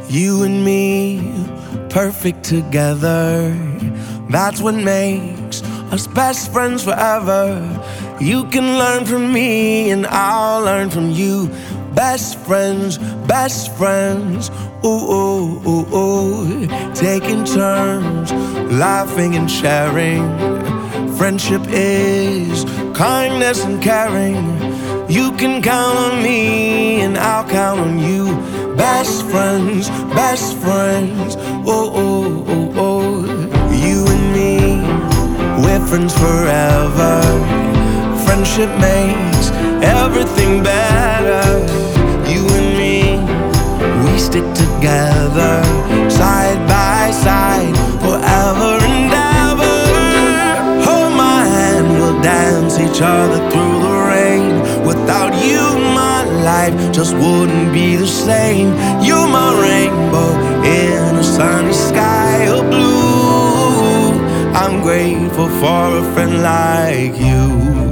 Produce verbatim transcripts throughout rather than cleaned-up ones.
You and me, perfect together. That's what makes us best friends forever. You can learn from me and I'll learn from you. Best friends, best friends. Ooh, ooh, ooh, ooh. Taking turns, laughing and sharing. Friendship is kindness and caring. You can count on me and I'll count on you. Best friends, best friends. Oh, oh, oh, oh. You and me, we're friends forever. Friendship makes everything better. You and me, we stick together, side by side, forever and ever. Hold my hand, we'll dance each other through the rain. Without you, my life just wouldn't be the same. You're my rainbow in a sunny sky of blue. I'm grateful for a friend like you.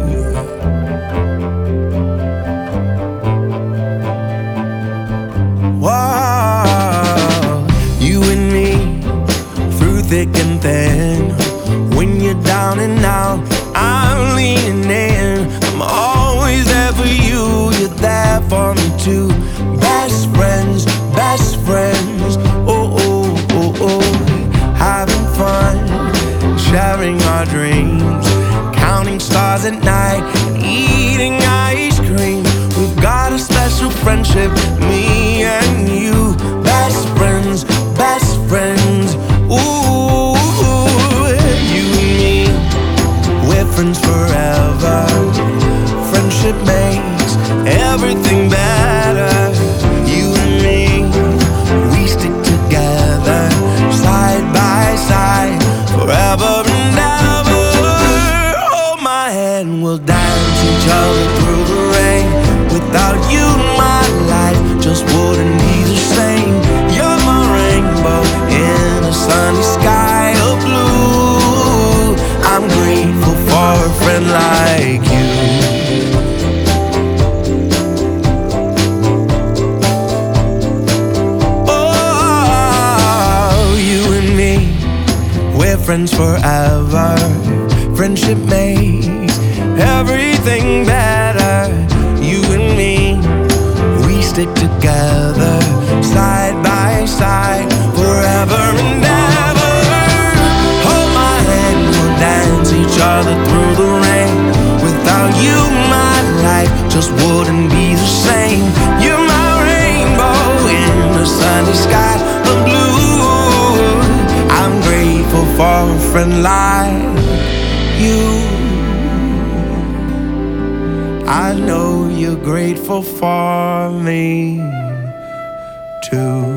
Whoa, you and me, through thick and thin. When you're down and out, I'm leaning in. I'm always there for you, you're there for me too. Best friends, best friends. Oh, oh, oh, oh. Having fun, sharing our dreams, counting stars at night, eating ice cream. We've got a special friendship, me and you. Best friends, best friends. Ooh, you and me, we're friends forever. Friendship makes everything better. You and me, we stick together, side by side, forever and ever. Hold my hand, we'll dance each other through the rain. Without you, my life just wouldn't be the same. You're my rainbow in a sunny sky of blue. I'm grateful for a friend like you. Oh, you and me, we're friends forever. Friendship makes everything better. You and me, we stick together, side by side, forever and ever. Hold my hand, we'll dance each other through the rain. Without you, my life just wouldn't be the same. You're my rainbow in the sunny sky of blue. I'm grateful for a friend like you. I know you're grateful for me too.